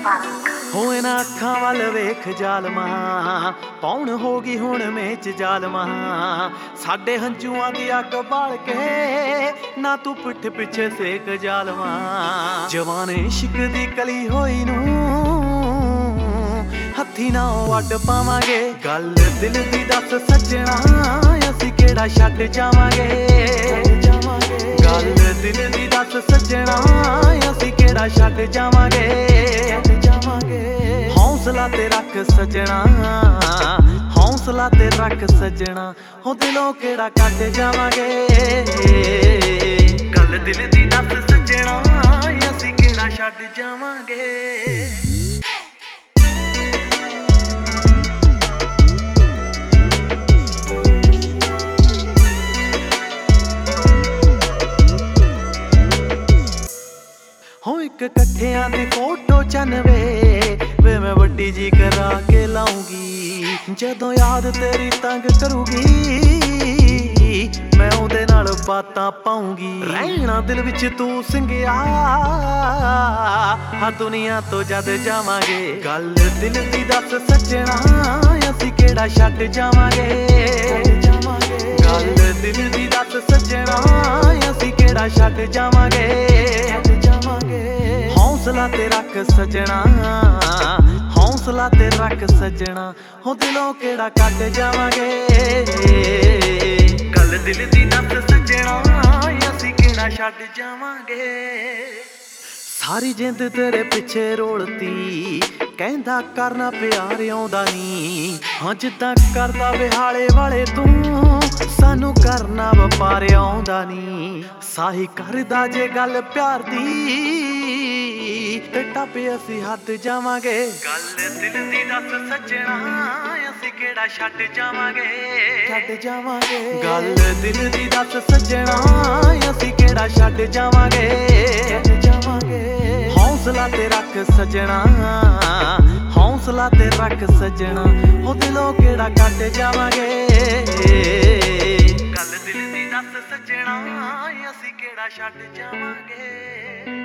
ਹੋਏ ਨਾ ਅੱਖਾਂ ਵੱਲ ਵੇਖ ਜ਼ਾਲਮਾ, ਪੌਣ ਹੋ ਗਈ ਹੁਣ ਮੇਚ ਜ਼ਾਲਮਾ। ਸਾਡੇ ਹੰਝੂਆਂ ਦੀ ਅੱਗ ਬਾਲ ਕੇ ਨਾ ਤੂੰ ਪਿੱਠ ਪਿੱਛੇ ਸੇਕ ਜ਼ਾਲਮਾ। ਜਵਾਨ ਇਸ਼ਕ ਦੀ ਕਲੀ ਹੋਈ ਨੂੰ ਹੱਥੀ ਨਾ ਵੱਢ ਪਾਵਾਂਗੇ। ਗੱਲ ਦਿਲ ਦੀ ਦੱਸ ਸੱਜਣਾ, ਅਸੀਂ ਕਿਹੜਾ ਛੱਡ ਜਾਵਾਂਗੇ। ਗੱਲ ਦਿਲ ਦੀ ਦੱਸ ਸੱਜਣਾ, ਅਸੀਂ ਕਿਹੜਾ ਛੱਡ ਜਾਵਾਂਗੇ। ਹੌਸਲਾ ਤੇ ਰੱਖ ਸੱਜਣਾ, ਹੌਸਲਾ ਤੇ ਰੱਖ ਸੱਜਣਾ, ਹੋ ਦਿਲੋਂ ਕਿਹੜਾ ਕੱਢ ਜਾਵਾਂਗੇ। ਗੱਲ ਦਿਲ ਦੀ ਦੱਸ ਸੱਜਣਾ, ਅਸੀਂ ਕਿਹੜਾ ਛੱਡ ਜਾਵਾਂਗੇ। ਹੋ ਇੱਕ ਇਕੱਠਿਆਂ ਦੀ ਫੋਟੋ 95 ਵੇ ਮੈਂ ਵੱਡੀ ਜੀ ਕਰਾ ਕੇ ਲਾਉਂਗੀ। ਜਦੋਂ ਯਾਦ ਤੇਰੀ ਤੰਗ ਕਰੂਗੀ ਮੈਂ ਉਹਦੇ ਨਾਲ ਬਾਤਾਂ ਪਾਉਂਗੀ। ਰਹਿਣਾ ਦਿਲ ਵਿੱਚ ਤੂੰ ਸਿੰਗਿਆ, ਹਾਂ ਦੁਨੀਆ ਤੋਂ ਜਦ ਜਾਵਾਂਗੇ। ਗੱਲ ਦਿਲ ਦੀ ਦੱਸ ਸੱਜਣਾ, ਅਸੀਂ ਕਿਹੜਾ ਛੱਡ ਜਾਵਾਂਗੇ। ਗੱਲ ਦਿਲ ਦੀ ਦੱਸ ਸੱਜਣਾ, ਅਸੀਂ ਕਿਹੜਾ ਛੱਡ ਜਾਵਾਂਗੇ। ਹੌਸਲਾ ਤੇ ਰੱਖ ਸੱਜਣਾ, ਹੌਸਲਾ ਤੇ ਰੱਖ ਸੱਜਣਾ, ਹੋ ਦਿਲੋਂ ਕਿਹੜਾ ਕੱਢ ਜਾਵਾਂਗੇ। ਗੱਲ ਦਿਲ ਦੀ ਦੱਸ ਸੱਜਣਾ, ਅਸੀਂ ਕਿਹੜਾ ਛੱਡ ਜਾਵਾਂਗੇ। ਸਾਰੀ ਜਿੰਦ ਤੇਰੇ ਪਿੱਛੇ ਰੋਲਤੀ, ਕਹਿੰਦਾ ਕਰਨਾ ਪਿਆਰ ਆਉਂਦਾ ਨੀ। ਹਾਂ ਜਿੱਦਾਂ ਕਰਦਾ ਵਿਹਾਲੇ ਵਾਲੇ ਤੂੰ, ਸਾਨੂੰ ਕਰਨਾ ਵਪਾਰ ਆਉਂਦਾ ਨੀ। ਸਾਹੀ ਕਰਦਾ ਜੇ ਗੱਲ ਪਿਆਰ ਦੀ, ਤੇ ਟੱਪੇ ਅਸੀਂ ਹੱਦ ਜਾਵਾਂਗੇ। ਗੱਲ ਦਿਲ ਦੀ ਦੱਸ ਸੱਜਣਾ, ਅਸੀਂ ਕਿਹੜਾ ਛੱਡ ਜਾਵਾਂਗੇ। ਛੱਡ ਜਾਵਾਂਗੇ। ਗੱਲ ਦਿਲ ਦੀ ਦੱਸ ਸੱਜਣਾ, ਅਸੀਂ ਕਿਹੜਾ ਛੱਡ ਜਾਵਾਂਗੇ। ਛੱਡ ਜਾਵਾਂਗੇ। ਹੌਸਲਾ ਤੇ ਰੱਖ ਸੱਜਣਾ, ਹੌਸਲਾ ਤੇ ਰੱਖ ਸੱਜਣਾ, ਉਹ ਦਿਲੋਂ ਕਿਹੜਾ ਕੱਢ ਜਾਵਾਂਗੇ। ਗੱਲ ਦਿਲ ਦੀ ਦੱਸ ਸੱਜਣਾ, ਅਸੀਂ ਕਿਹੜਾ ਛੱਡ ਜਾਵਾਂਗੇ।